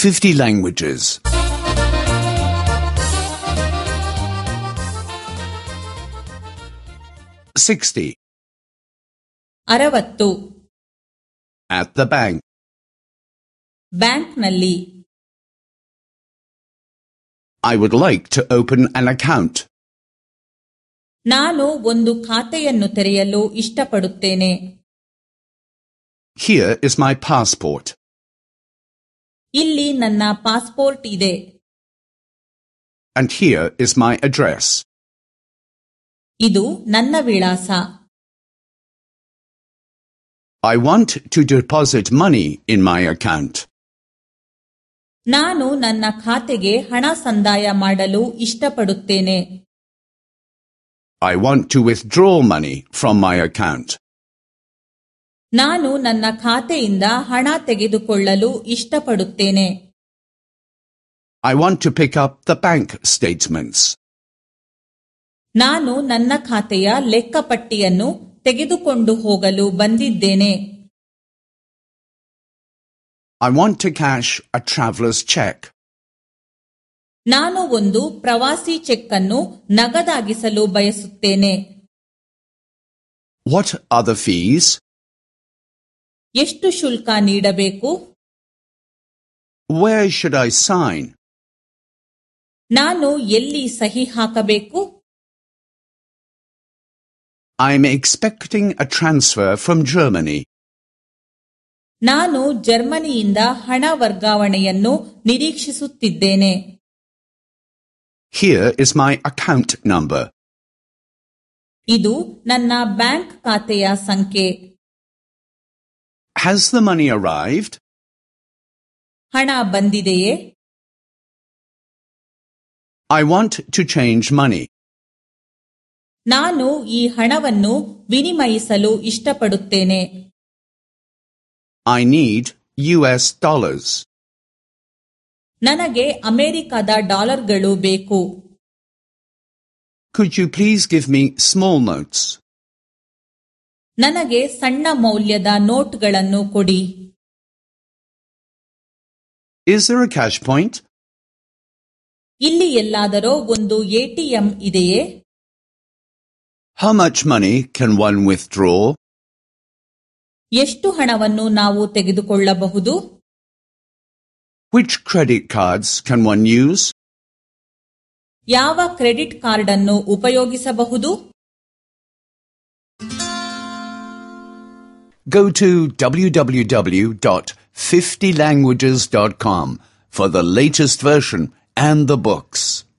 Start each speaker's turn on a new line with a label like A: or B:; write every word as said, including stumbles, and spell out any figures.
A: fifty languages. sixty.
B: ಅರವತ್ತು.
A: At the bank.
B: ಬ್ಯಾಂಕ್ನಲ್ಲಿ.
A: I would like to open an account.
B: ನಾನು ಒಂದು ಖಾತೆಯನ್ನು ತೆರೆಯಲು ಇಷ್ಟಪಡುತ್ತೇನೆ.
A: Here is my passport.
B: ಇಲ್ಲಿ ನನ್ನ ಪಾಸ್ಪೋರ್ಟ್ ಇದೆ.
A: And here is my address.
B: ಇದು ನನ್ನ ವಿಳಾಸ.
A: I want to deposit money in my account.
B: ನಾನು ನನ್ನ ಖಾತೆಗೆ ಹಣ ಸಂದಾಯ ಮಾಡಲು ಇಷ್ಟಪಡುತ್ತೇನೆ.
A: I want to withdraw money from my account.
B: ನಾನು ನನ್ನ ಖಾತೆಯಿಂದ ಹಣ ತೆಗೆದುಕೊಳ್ಳಲು ಇಷ್ಟಪಡುತ್ತೇನೆ.
A: I want to pick up the bank statements.
B: ನಾನು ನನ್ನ ಖಾತೆಯ ಲೆಕ್ಕಪಟ್ಟಿಯನ್ನು ತೆಗೆದುಕೊಂಡು ಹೋಗಲು ಬಂದಿದ್ದೇನೆ.
A: I want to cash a traveler's check.
B: ನಾನು ಒಂದು ಪ್ರವಾಸಿ ಚೆಕ್ ಅನ್ನು ನಗದಾಗಿಸಲು ಬಯಸುತ್ತೇನೆ.
A: What are the fees?
B: ಎಷ್ಟು ಶುಲ್ಕ ನೀಡಬೇಕು?
A: Where should I sign?
B: ನಾನು ಎಲ್ಲಿ ಸಹಿ ಹಾಕಬೇಕು?
A: I am expecting a transfer from Germany.
B: ನಾನು ಜರ್ಮನಿಯಿಂದ ಹಣ ವರ್ಗಾವಣೆಯನ್ನು ನಿರೀಕ್ಷಿಸುತ್ತಿದ್ದೇನೆ.
A: Here is my account number.
B: ಇದು ನನ್ನ ಬ್ಯಾಂಕ್ ಖಾತೆಯ ಸಂಖ್ಯೆ.
A: Has the money arrived?
B: ಹಣ ಬಂದಿದೆಯೇ?
A: I want to change money.
B: ನಾನು ಈ ಹಣವನ್ನು ವಿನಿಮಯಿಸಲು ಇಷ್ಟಪಡುತ್ತೇನೆ.
A: I need U S dollars.
B: ನನಗೆ ಅಮೆರಿಕದ ಡಾಲರ್ಗಳು ಬೇಕು.
A: Could you please give me small notes?
B: ನನಗೆ ಸಣ್ಣ ಮೌಲ್ಯದ ನೋಟ್ಗಳನ್ನು ಕೊಡಿ.
A: Is there a cash point?
B: ಇಲ್ಲಿ ಎಲ್ಲಾದರೂ ಒಂದು ಎಟಿಎಂ ಇದೆಯೇ?
A: How much money can one withdraw?
B: ಎಷ್ಟು ಹಣವನ್ನು ನಾವು ತೆಗೆದುಕೊಳ್ಳಬಹುದು?
A: Which credit cards can one use?
B: ಯಾವ ಕ್ರೆಡಿಟ್ ಕಾರ್ಡ್ ಅನ್ನು ಉಪಯೋಗಿಸಬಹುದು?
A: Go to w w w dot fifty languages dot com for the latest version and the books.